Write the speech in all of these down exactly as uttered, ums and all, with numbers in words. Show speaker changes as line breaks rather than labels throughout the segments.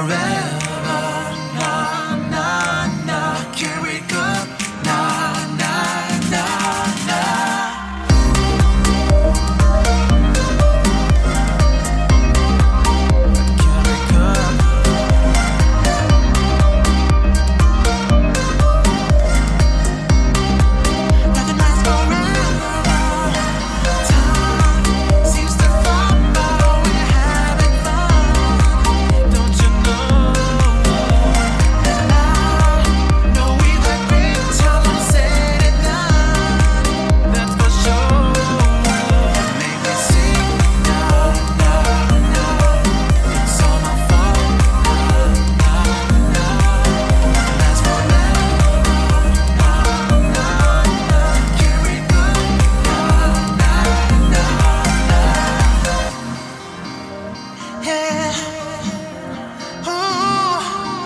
forever. Nah, nah, nah. Can't wake up. Nah, nah, nah, nah. Can't wake up. Nothing lasts forever. Time seems to fly by. We're having fun. Don't you know? And I know we've had great time all said and done. That's for sure. Make me sing, nah, nah, nah. It's all my fault, nah, nah, nah. Last forever, nah, nah, nah. Can't wake up, nah, nah, nah, nah. Yeah. Ooh.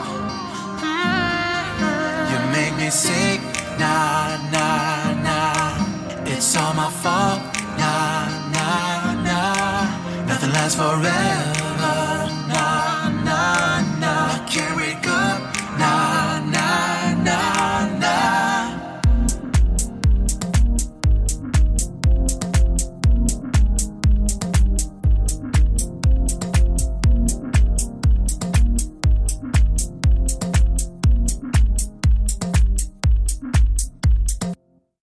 Mm. You make me sick, nah, nah, nah. It's all my fault, nah, nah, nah. Nothing lasts forever.